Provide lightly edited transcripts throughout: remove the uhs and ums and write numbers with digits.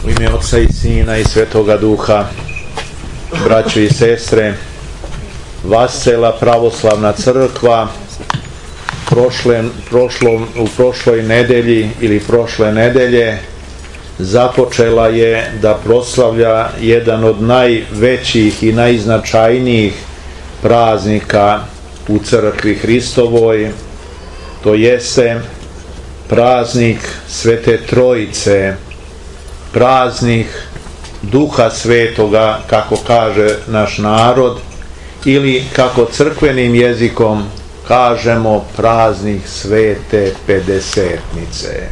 U ime Otca i Sina i Svetoga Duha, braćo i sestre, Vascela pravoslavna crkva u prošloj nedelji ili prošle nedelje započela je da proslavlja jedan od najvećih i najznačajnijih praznika u crkvi Hristovoj, to jeste praznik Svete Trojice, praznik Duha Svetoga, kako kaže naš narod, ili kako crkvenim jezikom kažemo praznik Svete Pedesetnice.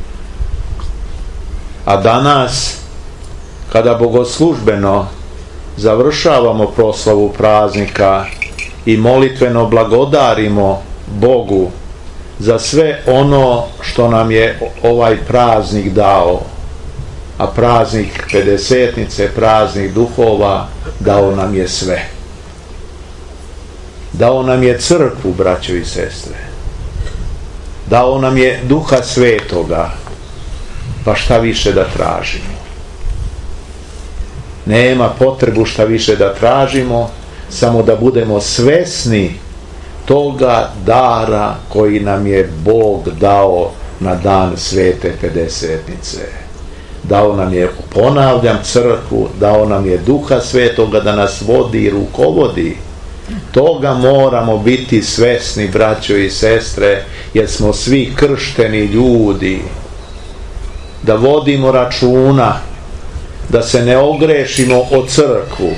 A danas, kada bogoslužbeno završavamo proslavu praznika i molitveno blagodarimo Bogu za sve ono što nam je ovaj praznik dao, a praznik Pedesetnice, praznik duhova, dao nam je sve. Dao nam je crkvu, braćo i sestre. Dao nam je Duha Svetoga. Pa šta više da tražimo? Nema potrebu šta više da tražimo, samo da budemo svesni toga dara koji nam je Bog dao na dan Svete Pedesetnice. Dao nam je, ponavljam, crkvu, dao nam je Duha Svetoga da nas vodi i rukovodi. Toga moramo biti svesni, braćo i sestre, jer smo svi kršteni ljudi. Da vodimo računa, da se ne ogrešimo o crkvu.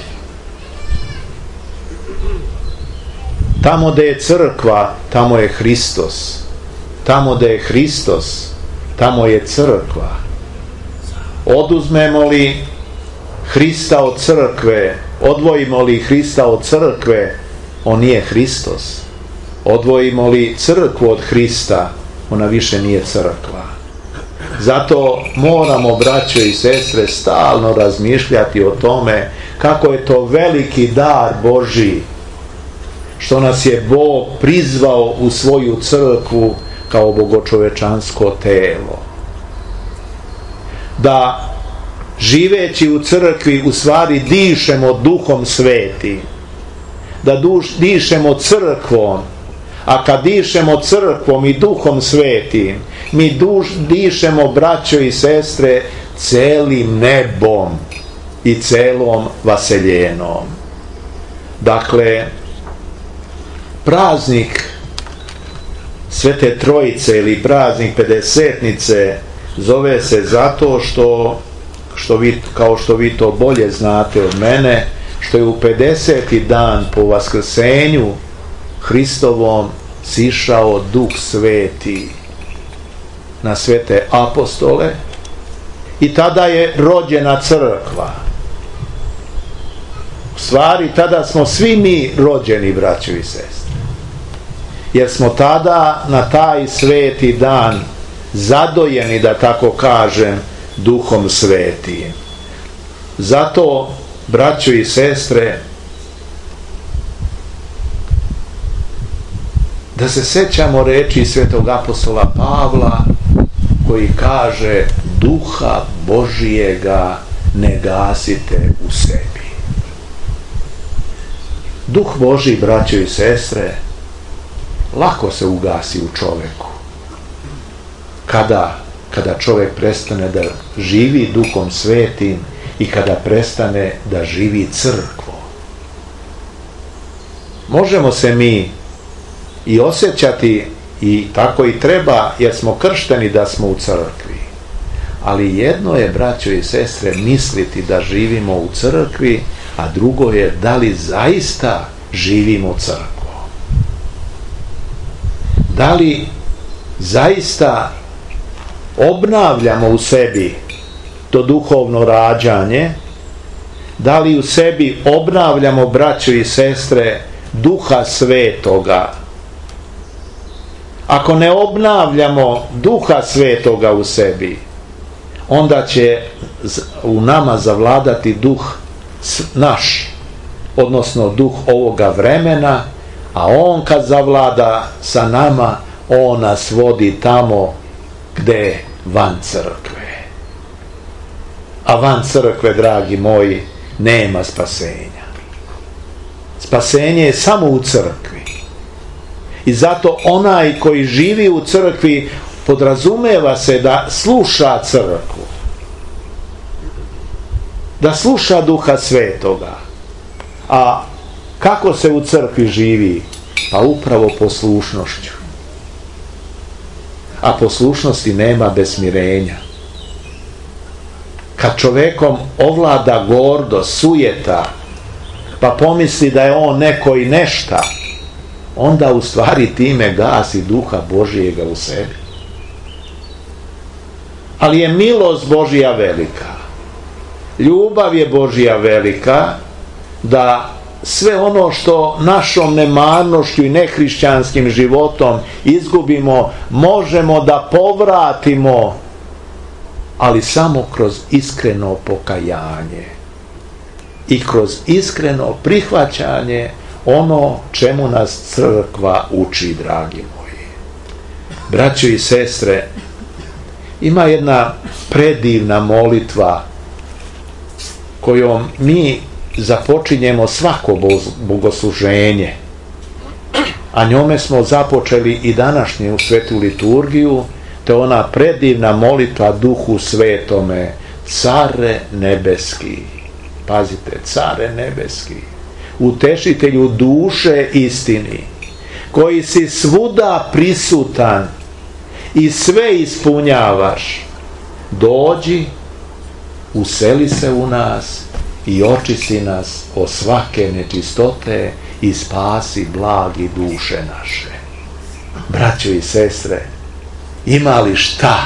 Tamo gde je crkva, tamo je Hristos. Tamo gde je Hristos, tamo je crkva. Oduzmemo li Hrista od crkve, odvojimo li Hrista od crkve, on nije Hristos. Odvojimo li crkvu od Hrista, ona više nije crkva. Zato moramo, braćo i sestre, stalno razmišljati o tome kako je to veliki dar Božji, što nas je Bog prizvao u svoju crkvu kao bogočovečansko telo. Da živeći u crkvi u stvari dišemo Duhom Svetim, da dišemo crkvom, a kad dišemo crkvom i Duhom Svetim, mi dišemo, braćo i sestre, celim nebom i celom vaseljenom. Dakle, praznik Svete Trojice ili praznik Pedesetnice zove se zato kao što vi to bolje znate od mene, što je u 50. dan po Vaskrsenju Hristovom sišao Duh Sveti na svete apostole i tada je rođena crkva. U stvari, tada smo svi mi rođeni, braćo i sestre, jer smo tada na taj sveti dan zadojeni, da tako kažem, Duhom Svetim. Zato, braćo i sestre, da se sećamo reči svetog apostola Pavla koji kaže: Duha Božijega ne gasite u sebi. Duh Božji, braćo i sestre, lako se ugasi u čoveku. Kada čovjek prestane da živi Duhom Svetim i kada prestane da živi crkvom. Možemo se mi i osjećati, i tako i treba, jer smo kršteni da smo u crkvi. Ali jedno je, braćo i sestre, misliti da živimo u crkvi, a drugo je da li zaista živimo crkvom. Da li zaista obnavljamo u sebi to duhovno rađanje, da li u sebi obnavljamo, braćo i sestre, Duha Svetoga. Ako ne obnavljamo Duha Svetoga u sebi, onda će u nama zavladati duh naš, odnosno duh ovoga vremena, a on kad zavlada sa nama, on nas vodi tamo gde van crkve. A van crkve, dragi moji, nema spasenja. Spasenje je samo u crkvi. I zato onaj koji živi u crkvi, podrazumeva se da sluša crkvu, da sluša Duha Svetoga. A kako se u crkvi živi? Pa upravo poslušnošću. A poslušnosti nema bez smirenja. Kad čovekom ovlada gordost, sujeta, pa pomisli da je on neko i nešta, onda u stvari time gasi Duha Božijega u sebi. Ali je milost Božija velika. Ljubav je Božija velika da sve ono što našom nemarnošću i nehrišćanskim životom izgubimo, možemo da povratimo, ali samo kroz iskreno pokajanje i kroz iskreno prihvaćanje ono čemu nas crkva uči, dragi moji. Braćo i sestre, ima jedna predivna molitva kojom mi započinjemo svako bogosluženje, a njome smo započeli i današnju svetu liturgiju. To je ona predivna molitva Duhu Svetome, Care nebeski. Pazite, Care nebeski, utešitelju duše istini, koji si svuda prisutan i sve ispunjavaš, dođi, useli se u nas i očisti nas od svake nečistote i spasi blagi duše naše. Braćo i sestre, ima li šta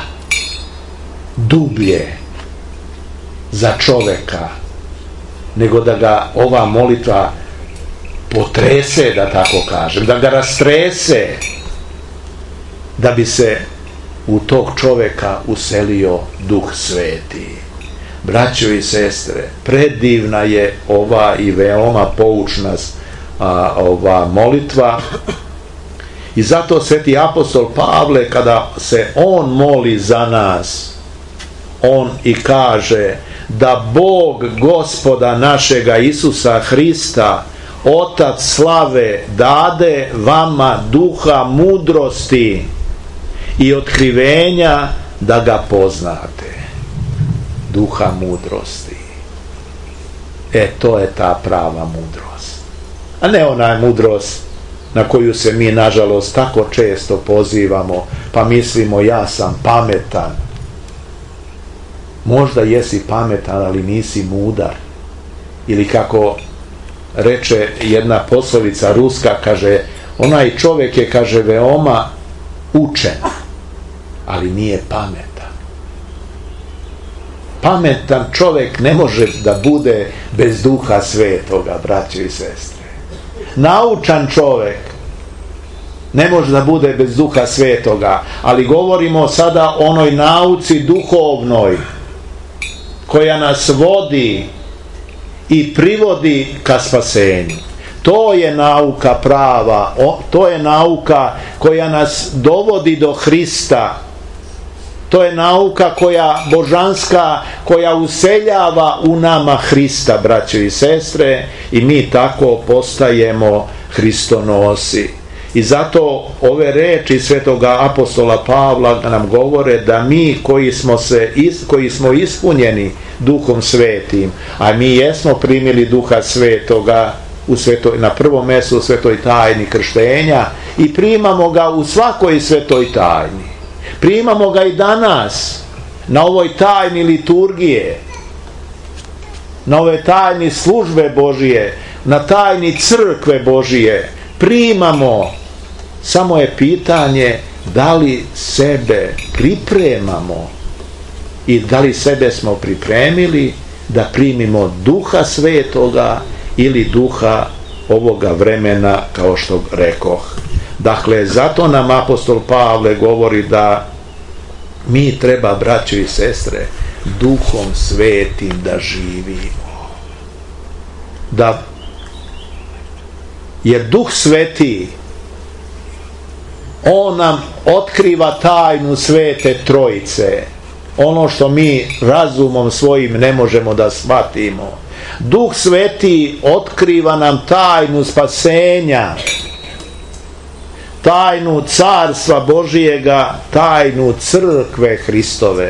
dublje za čoveka nego da ga ova molitva potrese, da tako kažem, da ga rastrese, da bi se u tog čoveka uselio Duh Sveti. Braćo i sestre, predivna je ova i veoma poučna ova molitva. I zato sveti apostol Pavle, kada se on moli za nas, on i kaže da Bog Gospoda našega Isusa Hrista, Otac slave, dade vama duha mudrosti i otkrivenja da ga poznate. Duha mudrosti. To je ta prava mudrost. A ne ona mudrost na koju se mi, nažalost, tako često pozivamo, pa mislimo ja sam pametan. Možda jesi pametan, ali nisi mudar. Ili kako reče jedna poslovica ruska, kaže, onaj čovjek je, kaže, veoma učen, ali nije pametan. Pametan čovjek ne može da bude bez Duha Svetoga, braćo i sestre. Naučan čovjek ne može da bude bez Duha Svetoga, ali govorimo sada o onoj nauci duhovnoj koja nas vodi i privodi ka spasenju. To je nauka prava, to je nauka koja nas dovodi do Hrista. To je nauka koja božanska, koja useljava u nama Hrista, braćo i sestre, i mi tako postajemo Hristonosi. I zato ove reči svetoga apostola Pavla nam govore da mi koji smo ispunjeni Duhom Svetim, a mi jesmo primili Duha Svetoga na prvom mjestu u svetoj tajni krštenja i primamo ga u svakoj svetoj tajni. Primamo ga i danas na ovoj tajni liturgije, na ovoj tajni službe Božije, na tajni crkve Božije. Primamo, samo je pitanje da li sebe pripremamo i da li sebe smo pripremili da primimo Duha Svetoga ili duha ovoga vremena, kao što rekoh. Dakle, zato nam apostol Pavle govori da mi treba, braćo i sestre, Duhom Svetim da živimo. Jer Duh Sveti, on nam otkriva tajnu Svete Trojice. ono što mi razumom svojim ne možemo da shvatimo. Duh Sveti otkriva nam tajnu spasenja, tajnu Carstva Božijega, tajnu crkve Hristove.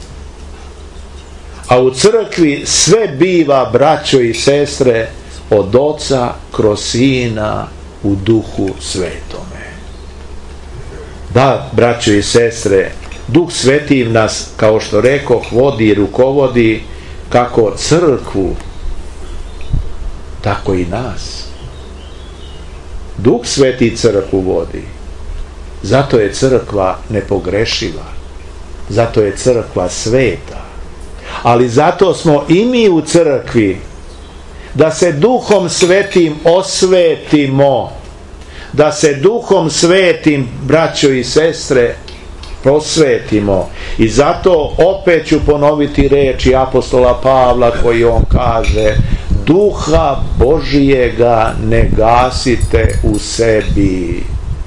A u crkvi sve biva, braćo i sestre, od Oca kroz Sina u Duhu Svetome. Da, braćo i sestre, Duh Sveti nas, kao što rekoh, vodi i rukovodi kako crkvu, tako i nas. Duh Sveti crkvu vodi. Zato je crkva nepogrešiva. Zato je crkva sveta. Ali zato smo i mi u crkvi da se Duhom Svetim osvetimo, da se Duhom Svetim, braćo i sestre, prosvetimo. I zato opet ću ponoviti reči apostola Pavla koji on kaže: Duha Božijega ne gasite u sebi.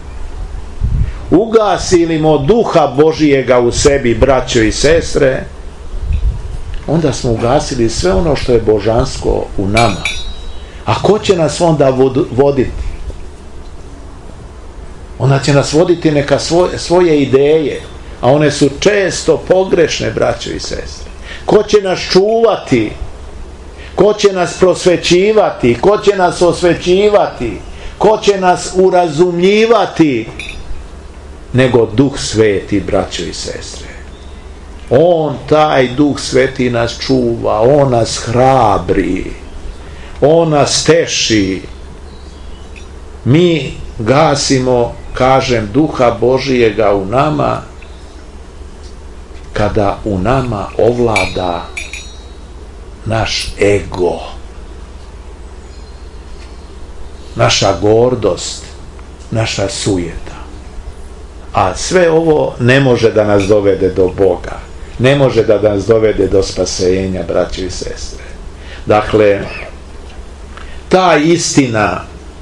Ugasilimo Duha Božijega u sebi, braćo i sestre, onda smo ugasili sve ono što je božansko u nama. A ko će nas onda voditi? Onda će nas voditi neka svoje ideje, a one su često pogrešne, braćo i sestre. Ko će nas čuvati? Ko će nas prosvećivati? Ko će nas osvećivati? Ko će nas urazumljivati? Nego Duh Sveti, braćo i sestre. On, taj Duh Sveti, nas čuva, on nas hrabri, on nas teši. Mi gasimo, kažem, Duha Božijega u nama kada u nama ovlada naš ego, naša gordost, naša sujeta. A sve ovo ne može da nas dovede do Boga, ne može da nas dovede do spasenja, braćo i sestre. Dakle, ta istina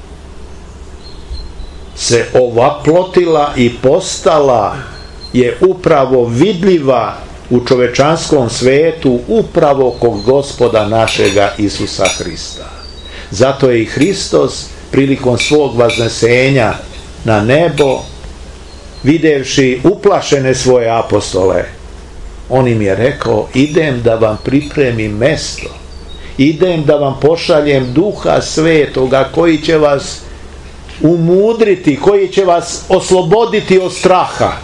se ovaplotila i postala je upravo vidljiva u čovečanskom svetu upravo kod Gospoda našega Isusa Hrista. Zato je i Hristos prilikom svog vaznesenja na nebo, videvši uplašene svoje apostole, on im je rekao: idem da vam pripremim mesto, idem da vam pošaljem Duha Svetoga koji će vas umudriti, koji će vas osloboditi od straha.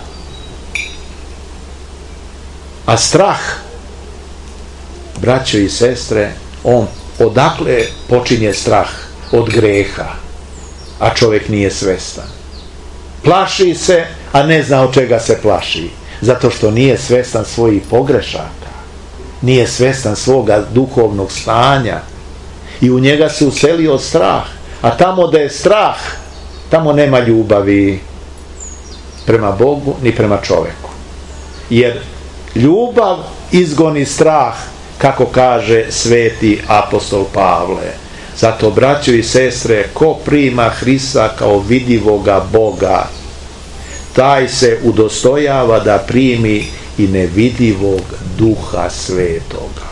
A strah, braćo i sestre, odakle počinje strah? Od greha, a čovjek nije svestan. Plaši se, a ne zna od čega se plaši, zato što nije svestan svojih pogrešaka, nije svestan svoga duhovnog stanja i u njega se uselio strah. A tamo da je strah, tamo nema ljubavi prema Bogu ni prema čovjeku, jer ljubav izgoni strah, kako kaže sveti apostol Pavle. Zato, braćo i sestre, ko prima Hrista kao vidljivoga Boga, taj se udostojava da primi i nevidljivog Duha Svetoga.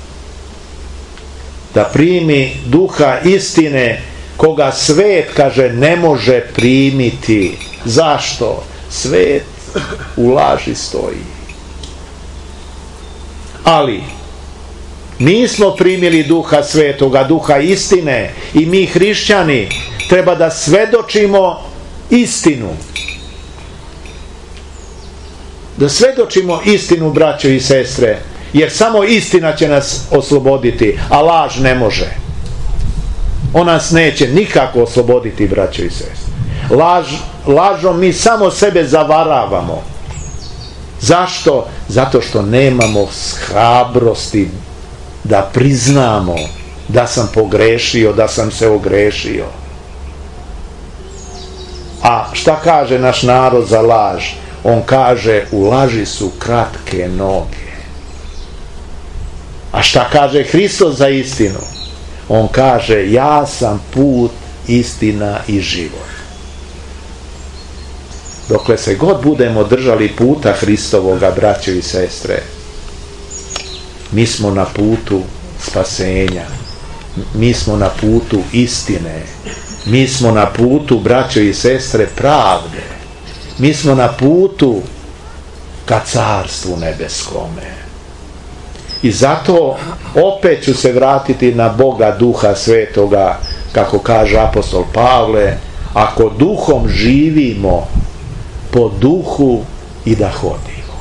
Da primi Duha istine, koga svet, kaže, ne može primiti. Zašto? Svet u laži stoji. Ali nismo primili Duha Svetoga, Duha istine, i mi hrišćani treba da svedočimo istinu. Da svedočimo istinu, braćo i sestre, jer samo istina će nas osloboditi, a laž ne može. On nas neće nikako osloboditi, braćo i sestre. Lažom mi samo sebe zavaravamo. Zašto? Zato što nemamo hrabrosti da priznamo da sam pogrešio, da sam se ogrešio. A šta kaže naš narod za laž? On kaže: u laži su kratke noge. A šta kaže Hristos za istinu? On kaže: ja sam put, istina i život. Dokle se god budemo držali puta Hristovoga, braćo i sestre, Mi smo na putu spasenja. Mi smo na putu istine. Mi smo na putu, braćo i sestre, pravde. Mi smo na putu ka carstvu nebeskome. I zato opet ću se vratiti na Boga Duha Svetoga, kako kaže apostol Pavle, ako duhom živimo, po duhu i da hodimo.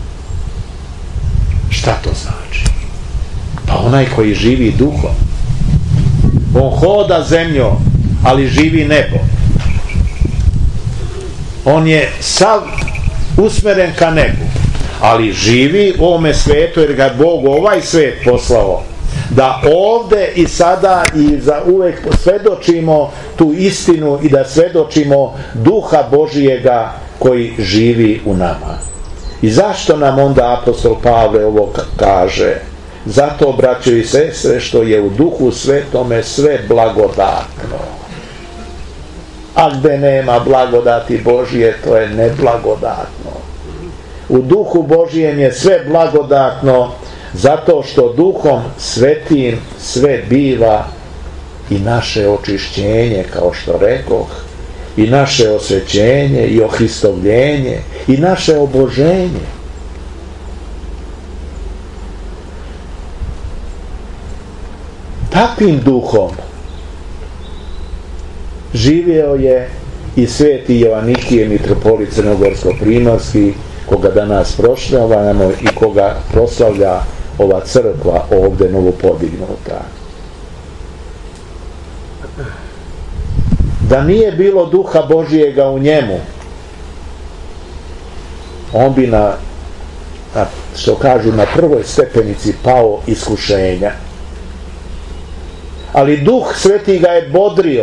Šta to znači? Pa onaj koji živi duhom, on hoda zemljom, ali živi nebo. On je sav usmeren ka nebu, ali živi u ovome svetu, jer ga je Bog ovaj svet poslao da ovde i sada i za uvek svedočimo tu istinu i da svedočimo Duha Božijega koji živi u nama. I zašto nam onda apostol Pavle ovo kaže? Zato, braćo i sestre, što je u Duhu Svetome sve blagodatno. A gde nema blagodati Božije, to je neblagodatno. U Duhu Božijem je sve blagodatno, zato što Duhom Svetim sve biva, i naše očišćenje, kao što rekoh, i naše osvećenje i ohristovljenje i naše oboženje. Takvim duhom živio je i sveti Joanikije, mitropolit crnogorsko-primorski, koga danas proslavljamo i koga proslavlja ova crkva ovdje novopodignuta. Da nije bilo Duha Božijega u njemu, on bi što kažu, na prvoj stepenici pao iskušenja. Ali Duh Sveti ga je bodrio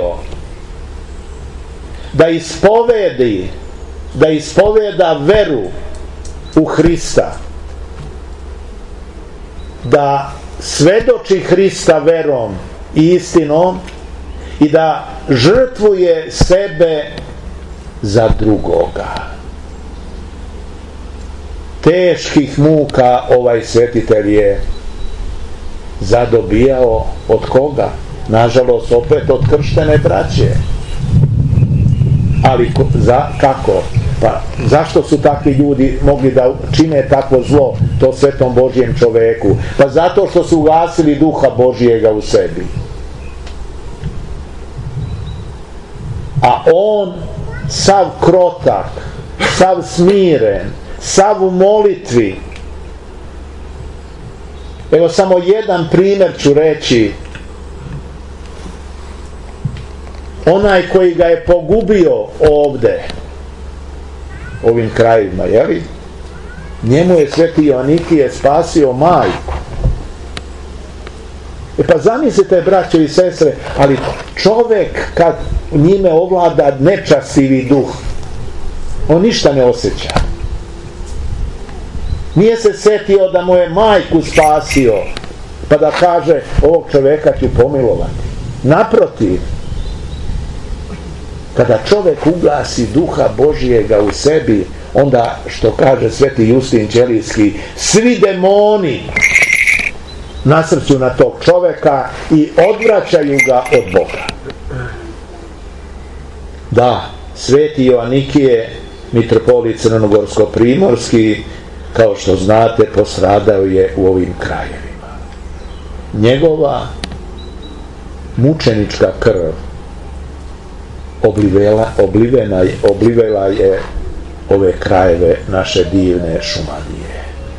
da ispoveda veru u Hrista, da svedoči Hrista verom i istinom i da žrtvuje sebe za drugoga. Teških muka ovaj svetitelj je zadobijao od koga? Nažalost opet od krštene braće. Ali kako? Pa zašto su takvi ljudi mogli da čine takvo zlo to svetom Božjem čoveku? Pa zato što su ugasili Duha Božjega u sebi. A on sav krotak, sav smiren, sav u molitvi. Evo samo jedan primjer ću reći. Onaj koji ga je pogubio ovde, ovim krajima, jeli? Njemu je sveti Joanikije spasio majku. Pa zamislite, braćo i sestre, ali čovek kad njime ovlada nečastivi duh, on ništa ne osjeća. Nije se setio da mu je majku spasio, pa da kaže, ovog čoveka ću pomilovati. Naprotiv, kada čovek ugasi Duha Božijega u sebi, onda, što kaže sveti Justin Ćelijski, svi demoni nasrću na tog čoveka i odvraćaju ga od Boga. Da, sveti Joanikije, mitropolit crnogorsko-primorski, kao što znate, postradao je u ovim krajevima. Njegova mučenička krv oblivela je ove krajeve naše divne Šumadije.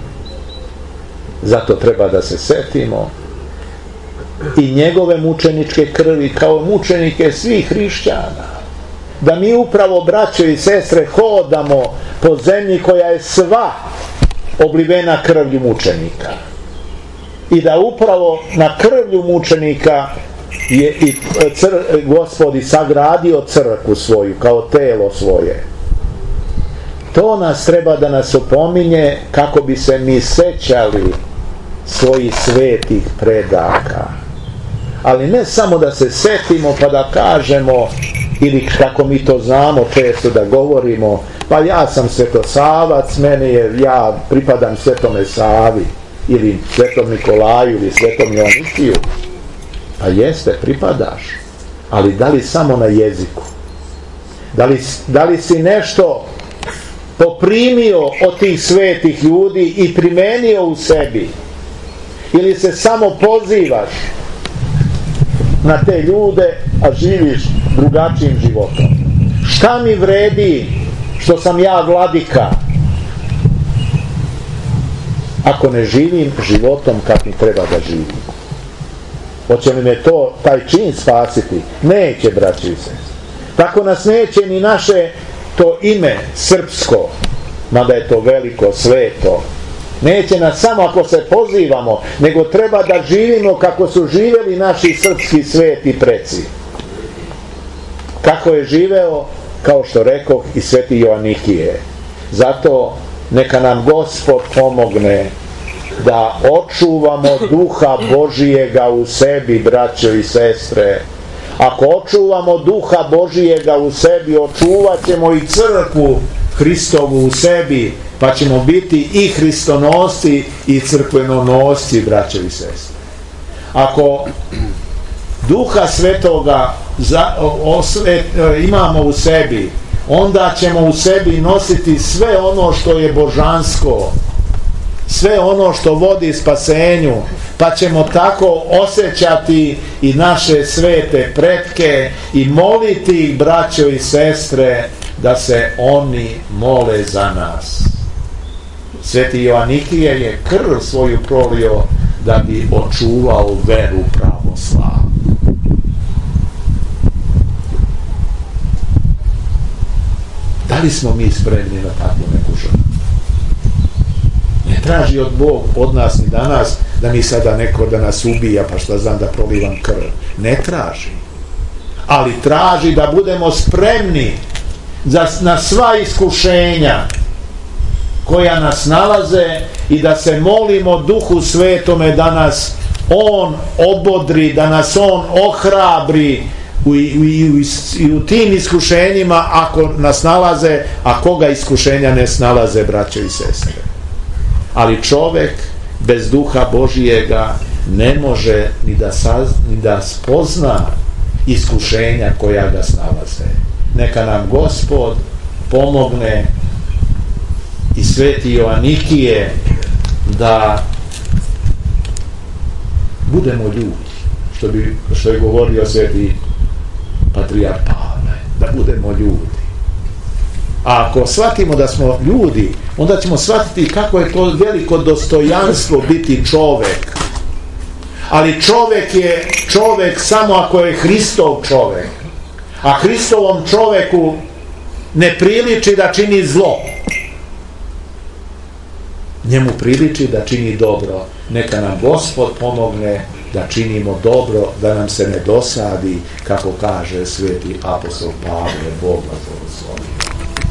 Zato treba da se setimo i njegove mučeničke krvi kao mučenike svih hrišćana. Da mi upravo, braćo i sestre, hodamo po zemlji koja je sva oblivena krvlju mučenika. I da upravo na krvlju mučenika je i Gospod i sagradio crkvu svoju kao telo svoje. To nas treba da nas opominje kako bi se mi sećali svojih svetih predaka. Ali ne samo da se setimo pa da kažemo, ili kako mi to znamo često da govorimo, pa ja sam Svetosavac, ja pripadam Svetome Savi. ili Svetom Nikolaju ili Svetom Joanikiju, pa jeste, pripadaš, ali da li samo na jeziku? Da li si nešto poprimio od tih svetih ljudi i primenio u sebi, ili se samo pozivaš na te ljude, a živiš drugačijim životom? Šta mi vredi što sam ja vladika ako ne živim životom kakvim treba da živim? Hoće li me taj čin spasiti? Neće, braći i sestre. Tako nas neće ni naše to ime srpsko, mada je to veliko, sveto. Neće nas samo ako se pozivamo, nego treba da živimo kako su živjeli naši srpski sveti preci. Kako je živeo, kao što rekoh, i sveti Joanikije. Zato neka nam Gospod pomogne da očuvamo duha Božijega u sebi, braćo i sestre. Ako očuvamo duha Božijega u sebi, očuvat ćemo i crkvu Hristovu u sebi, pa ćemo biti i hristonosci i crkvenonosci, braćo i sestre. Ako duha svetoga imamo u sebi, onda ćemo u sebi nositi sve ono što je božansko, sve ono što vodi spasenju, pa ćemo tako osjećati i naše svete pretke i moliti ih, braćo i sestre, da se oni mole za nas. Sveti Joanikije je krv svoju prolio da bi očuvao veru pravoslavnu. Da li smo mi spremni na takvu neku žrtvu? Ne traži Bog od nas ni danas da mi sada neko da nas ubija, pa šta znam da prolivam krv. Ne traži. Ali traži da budemo spremni na sva iskušenja koja nas nalaze i da se molimo Duhu Svetome da nas On obodri, da nas On ohrabri i u tim iskušenjima ako nas nalaze, a koga iskušenja ne snalaze, braćo i sestre. Ali čovek bez Duha Božijega ne može ni da spozna iskušenja koja ga snalaze. Neka nam Gospod pomogne i sveti Joanikije da budemo ljudi, što je govorio sveti patrijarh Pavle, da budemo ljudi. A ako shvatimo da smo ljudi, onda ćemo shvatiti kako je to veliko dostojanstvo biti čovek. Ali čovek je čovek samo ako je Hristov čovek. A Hristovom čoveku ne priliči da čini zlo. Njemu priliči da čini dobro. Neka nam Gospod pomogne da činimo dobro, da nam se ne dosadi, kako kaže sveti apostol Pavle, Bog vas blagoslovi.